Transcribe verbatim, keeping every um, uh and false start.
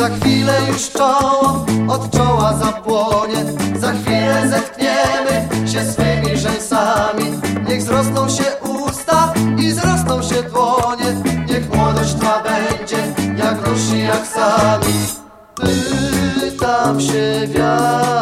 Za chwilę już czoło od czoła zapłonie. Za chwilę zetkniemy się swymi rzęsami. Niech wzrosną się usta i wzrosną się dłonie. Niech młodość twa będzie jak rośnie jak sami. Pytam się wiatr,